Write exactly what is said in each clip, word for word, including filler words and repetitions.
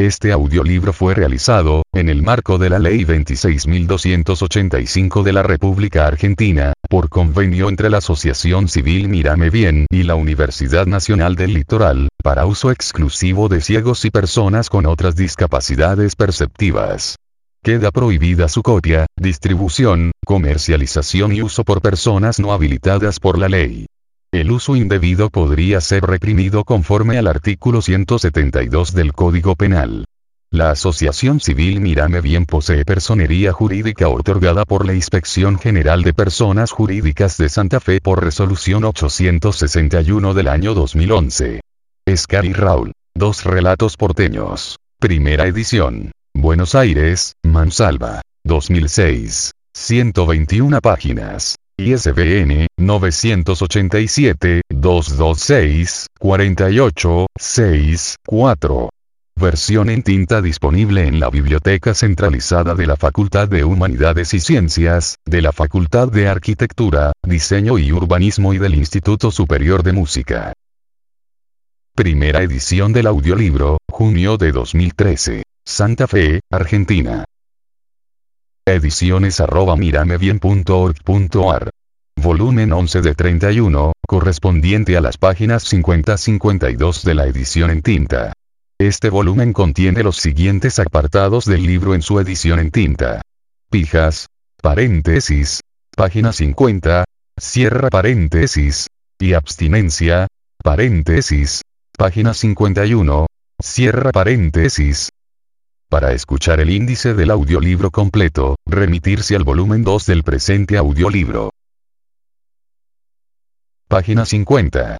Este audiolibro fue realizado, en el marco de la Ley veintiséis mil doscientos ochenta y cinco de la República Argentina, por convenio entre la Asociación Civil Mírame Bien y la Universidad Nacional del Litoral, para uso exclusivo de ciegos y personas con otras discapacidades perceptivas. Queda prohibida su copia, distribución, comercialización y uso por personas no habilitadas por la ley. El uso indebido podría ser reprimido conforme al artículo ciento setenta y dos del Código Penal. La Asociación Civil Mírame Bien posee personería jurídica otorgada por la Inspección General de Personas Jurídicas de Santa Fe por resolución ochocientos sesenta y uno del año dos mil once. Scar y Raúl. Dos relatos porteños. Primera edición. Buenos Aires, Mansalva. dos mil seis. ciento veintiuna páginas. I S B N, novecientos ochenta y siete, doscientos veintiséis, cuarenta y ocho, sesenta y cuatro. Versión en tinta disponible en la Biblioteca Centralizada de la Facultad de Humanidades y Ciencias, de la Facultad de Arquitectura, Diseño y Urbanismo y del Instituto Superior de Música. Primera edición del audiolibro, junio de dos mil trece. Santa Fe, Argentina. Ediciones arroba miramebien punto org punto ar. Volumen once de treinta y uno, correspondiente a las páginas cincuenta a cincuenta y dos de la edición en tinta. Este volumen contiene los siguientes apartados del libro en su edición en tinta. Pijas, paréntesis, página cincuenta, cierra paréntesis, y abstinencia, paréntesis, página cincuenta y uno, cierra paréntesis. Para escuchar el índice del audiolibro completo, remitirse al volumen dos del presente audiolibro. Página cincuenta.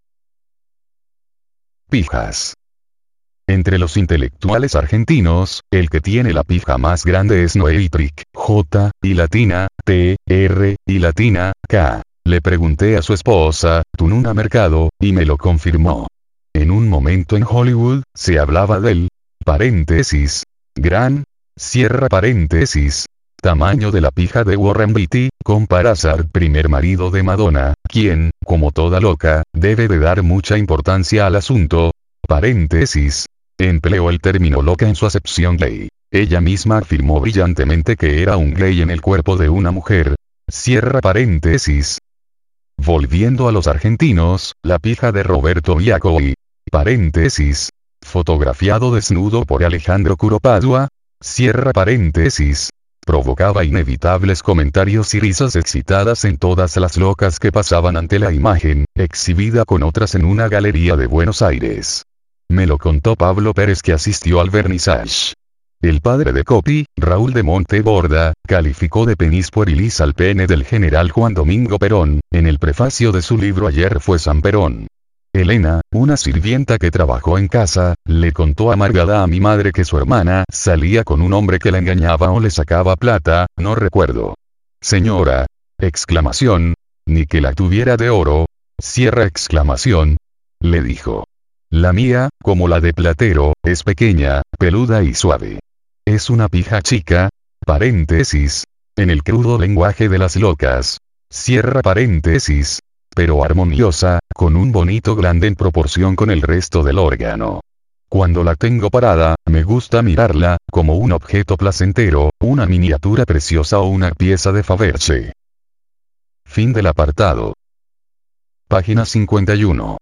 Pijas. Entre los intelectuales argentinos, el que tiene la pija más grande es Noé Itric, J, y latina, T, R, y latina, K. Le pregunté a su esposa, Tununa Mercado, y me lo confirmó. En un momento en Hollywood, se hablaba del, paréntesis, gran, cierra paréntesis, tamaño de la pija de Warren Beatty, con Parazar, primer marido de Madonna, quien, como toda loca, debe de dar mucha importancia al asunto, paréntesis, empleó el término loca en su acepción gay. Ella misma afirmó brillantemente que era un gay en el cuerpo de una mujer, cierra paréntesis. Volviendo a los argentinos, la pija de Roberto Giacobbe, paréntesis, fotografiado desnudo por Alejandro Curopadua, cierra paréntesis, provocaba inevitables comentarios y risas excitadas en todas las locas que pasaban ante la imagen, exhibida con otras en una galería de Buenos Aires. Me lo contó Pablo Pérez, que asistió al vernissage. El padre de Coppi, Raúl de Monteborda, calificó de penis puerilis al pene del general Juan Domingo Perón, en el prefacio de su libro Ayer fue San Perón. Elena, una sirvienta que trabajó en casa, le contó amargada a mi madre que su hermana salía con un hombre que la engañaba o le sacaba plata, no recuerdo. Señora, exclamación, ni que la tuviera de oro, cierra exclamación, le dijo. La mía, como la de Platero, es pequeña, peluda y suave. Es una pija chica, paréntesis, en el crudo lenguaje de las locas, cierra paréntesis, pero armoniosa, con un bonito glande en proporción con el resto del órgano. Cuando la tengo parada, me gusta mirarla, como un objeto placentero, una miniatura preciosa o una pieza de Faberge. Fin del apartado. Página cincuenta y uno.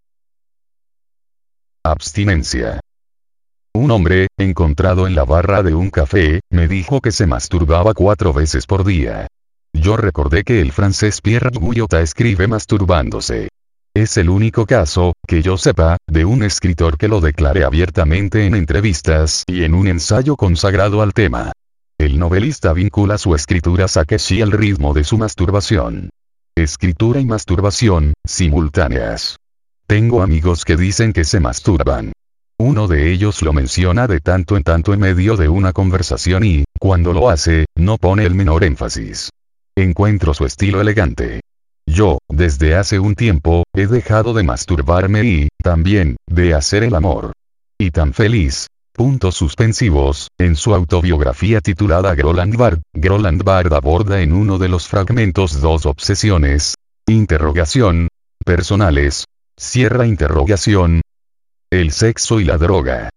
Abstinencia. Un hombre, encontrado en la barra de un café, me dijo que se masturbaba cuatro veces por día. Yo recordé que el francés Pierre Guyot escribe masturbándose. Es el único caso, que yo sepa, de un escritor que lo declare abiertamente en entrevistas y en un ensayo consagrado al tema. El novelista vincula su escritura Sakeshi al ritmo de su masturbación. Escritura y masturbación, simultáneas. Tengo amigos que dicen que se masturban. Uno de ellos lo menciona de tanto en tanto en medio de una conversación y, cuando lo hace, no pone el menor énfasis. Encuentro su estilo elegante. Yo, desde hace un tiempo, he dejado de masturbarme y, también, de hacer el amor. Y tan feliz. Puntos suspensivos, en su autobiografía titulada Groland Bard, Groland Bard aborda en uno de los fragmentos dos obsesiones. Interrogación. Personales. Cierra interrogación. El sexo y la droga.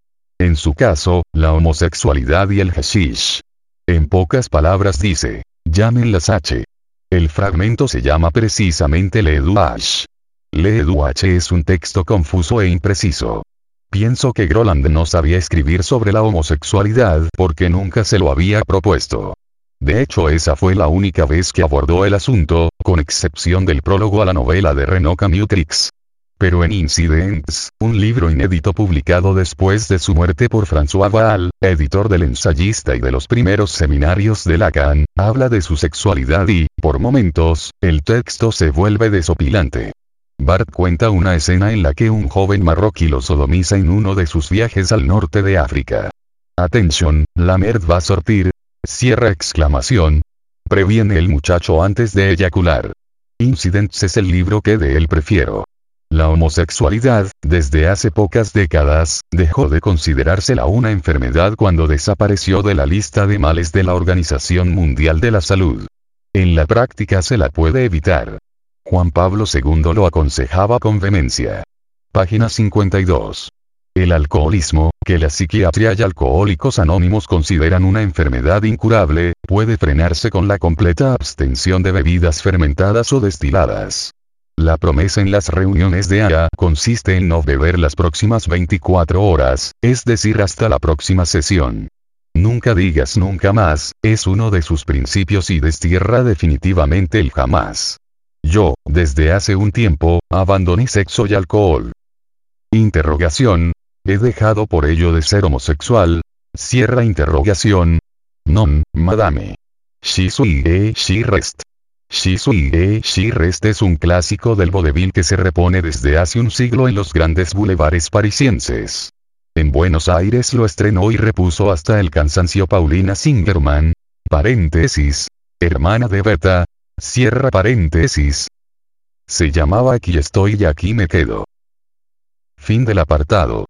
En su caso, la homosexualidad y el hashish. En pocas palabras dice, llámenlas H. El fragmento se llama precisamente Leeduach. Leeduach es un texto confuso e impreciso. Pienso que Groland no sabía escribir sobre la homosexualidad porque nunca se lo había propuesto. De hecho, esa fue la única vez que abordó el asunto, con excepción del prólogo a la novela de Renaud Camus-Trix. Pero en Incidents, un libro inédito publicado después de su muerte por François Vaal, editor del Ensayista y de los primeros seminarios de Lacan, habla de su sexualidad y, por momentos, el texto se vuelve desopilante. Bart cuenta una escena en la que un joven marroquí lo sodomiza en uno de sus viajes al norte de África. Atención, la merd va a sortir. Cierra exclamación. Previene el muchacho antes de eyacular. Incidents es el libro que de él prefiero. La homosexualidad, desde hace pocas décadas, dejó de considerársela una enfermedad cuando desapareció de la lista de males de la Organización Mundial de la Salud. En la práctica se la puede evitar. Juan Pablo segundo lo aconsejaba con vehemencia. Página cincuenta y dos. El alcoholismo, que la psiquiatría y alcohólicos anónimos consideran una enfermedad incurable, puede frenarse con la completa abstención de bebidas fermentadas o destiladas. La promesa en las reuniones de A A consiste en no beber las próximas veinticuatro horas, es decir hasta la próxima sesión. Nunca digas nunca más, es uno de sus principios y destierra definitivamente el jamás. Yo, desde hace un tiempo, abandoné sexo y alcohol. Interrogación. He dejado por ello de ser homosexual. Cierra interrogación. Non, madame. She suis et she reste. She suis et she reste es un clásico del vodevil que se repone desde hace un siglo en los grandes bulevares parisienses. En Buenos Aires lo estrenó y repuso hasta el cansancio Paulina Singerman. Paréntesis. Hermana de Beta. Cierra paréntesis. Se llamaba Aquí estoy y aquí me quedo. Fin del apartado.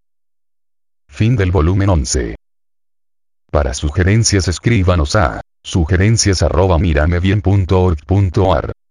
Fin del volumen once. Para sugerencias escríbanos a sugerencias arroba miramebien punto org punto ar.